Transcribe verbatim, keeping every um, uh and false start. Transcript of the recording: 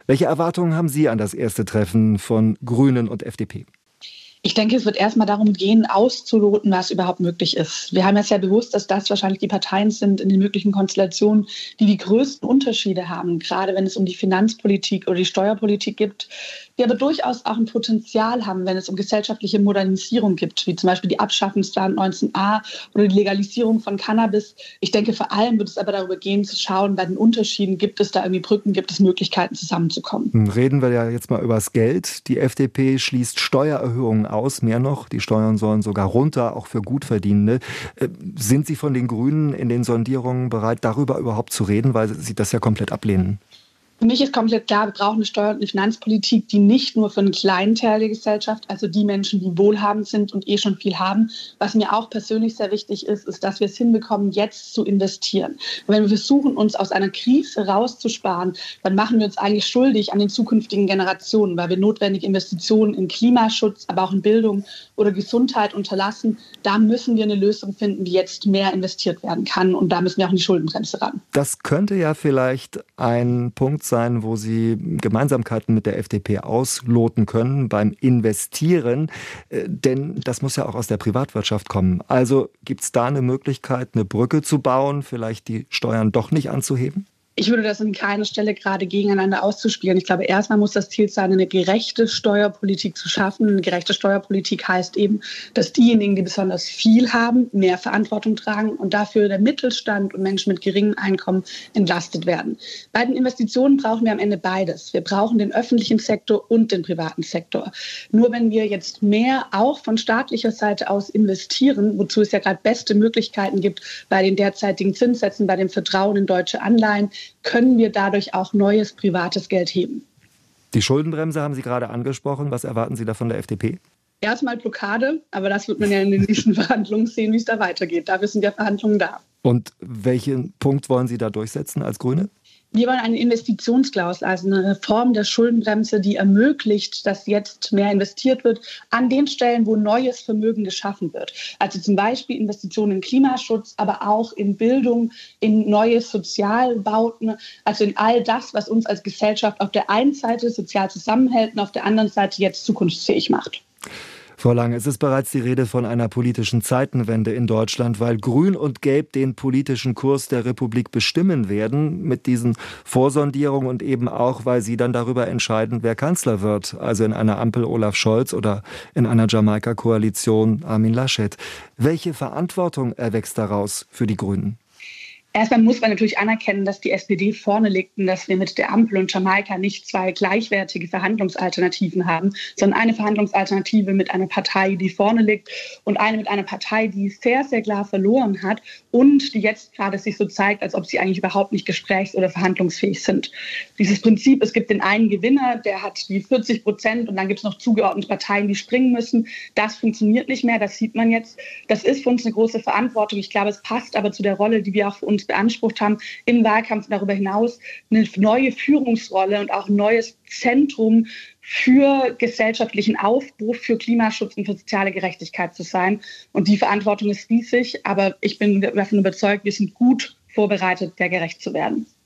Welche Erwartungen haben Sie an das erste Treffen von Grünen und F D P? Ich denke, es wird erstmal darum gehen, auszuloten, was überhaupt möglich ist. Wir haben jetzt ja bewusst, dass das wahrscheinlich die Parteien sind in den möglichen Konstellationen, die die größten Unterschiede haben, gerade wenn es um die Finanzpolitik oder die Steuerpolitik geht, die aber durchaus auch ein Potenzial haben, wenn es um gesellschaftliche Modernisierung geht, wie zum Beispiel die Abschaffung des neunzehn a oder die Legalisierung von Cannabis. Ich denke, vor allem wird es aber darüber gehen, zu schauen, bei den Unterschieden, gibt es da irgendwie Brücken, gibt es Möglichkeiten, zusammenzukommen. Reden wir ja jetzt mal über das Geld. Die F D P schließt Steuererhöhungen aus, mehr noch. Die Steuern sollen sogar runter, auch für Gutverdienende. Sind Sie von den Grünen in den Sondierungen bereit, darüber überhaupt zu reden, weil Sie das ja komplett ablehnen? Für mich ist komplett klar, wir brauchen eine Steuer- und eine Finanzpolitik, die nicht nur für einen kleinen Teil der Gesellschaft, also die Menschen, die wohlhabend sind und eh schon viel haben. Was mir auch persönlich sehr wichtig ist, ist, dass wir es hinbekommen, jetzt zu investieren. Und wenn wir versuchen, uns aus einer Krise rauszusparen, dann machen wir uns eigentlich schuldig an den zukünftigen Generationen, weil wir notwendige Investitionen in Klimaschutz, aber auch in Bildung oder Gesundheit unterlassen. Da müssen wir eine Lösung finden, wie jetzt mehr investiert werden kann. Und da müssen wir auch in die Schuldenbremse ran. Das könnte ja vielleicht ein Punkt sein, wo Sie Gemeinsamkeiten mit der F D P ausloten können beim Investieren. Denn das muss ja auch aus der Privatwirtschaft kommen. Also gibt es da eine Möglichkeit, eine Brücke zu bauen, vielleicht die Steuern doch nicht anzuheben? Ich würde das an keiner Stelle gerade gegeneinander auszuspielen. Ich glaube, erstmal muss das Ziel sein, eine gerechte Steuerpolitik zu schaffen. Eine gerechte Steuerpolitik heißt eben, dass diejenigen, die besonders viel haben, mehr Verantwortung tragen und dafür der Mittelstand und Menschen mit geringem Einkommen entlastet werden. Bei den Investitionen brauchen wir am Ende beides. Wir brauchen den öffentlichen Sektor und den privaten Sektor. Nur wenn wir jetzt mehr auch von staatlicher Seite aus investieren, wozu es ja gerade beste Möglichkeiten gibt bei den derzeitigen Zinssätzen, bei dem Vertrauen in deutsche Anleihen, können wir dadurch auch neues privates Geld heben. Die Schuldenbremse haben Sie gerade angesprochen. Was erwarten Sie da von der F D P? Erstmal Blockade, aber das wird man ja in den nächsten Verhandlungen sehen, wie es da weitergeht. Dafür sind ja Verhandlungen da. Und welchen Punkt wollen Sie da durchsetzen als Grüne? Wir wollen eine Investitionsklausel, also eine Reform der Schuldenbremse, die ermöglicht, dass jetzt mehr investiert wird an den Stellen, wo neues Vermögen geschaffen wird. Also zum Beispiel Investitionen in Klimaschutz, aber auch in Bildung, in neue Sozialbauten, also in all das, was uns als Gesellschaft auf der einen Seite sozial zusammenhält und auf der anderen Seite jetzt zukunftsfähig macht. Frau Lange, es ist bereits die Rede von einer politischen Zeitenwende in Deutschland, weil Grün und Gelb den politischen Kurs der Republik bestimmen werden mit diesen Vorsondierungen und eben auch, weil sie dann darüber entscheiden, wer Kanzler wird. Also in einer Ampel Olaf Scholz oder in einer Jamaika-Koalition Armin Laschet. Welche Verantwortung erwächst daraus für die Grünen? Erstmal muss man natürlich anerkennen, dass die S P D vorne liegt und dass wir mit der Ampel und Jamaika nicht zwei gleichwertige Verhandlungsalternativen haben, sondern eine Verhandlungsalternative mit einer Partei, die vorne liegt und eine mit einer Partei, die sehr, sehr klar verloren hat und die jetzt gerade sich so zeigt, als ob sie eigentlich überhaupt nicht gesprächs- oder verhandlungsfähig sind. Dieses Prinzip, es gibt den einen Gewinner, der hat die vierzig Prozent und dann gibt es noch zugeordnete Parteien, die springen müssen. Das funktioniert nicht mehr, das sieht man jetzt. Das ist für uns eine große Verantwortung. Ich glaube, es passt aber zu der Rolle, die wir auch für uns beansprucht haben, im Wahlkampf darüber hinaus eine neue Führungsrolle und auch ein neues Zentrum für gesellschaftlichen Aufbruch, für Klimaschutz und für soziale Gerechtigkeit zu sein. Und die Verantwortung ist riesig, aber ich bin davon überzeugt, wir sind gut vorbereitet, der gerecht zu werden.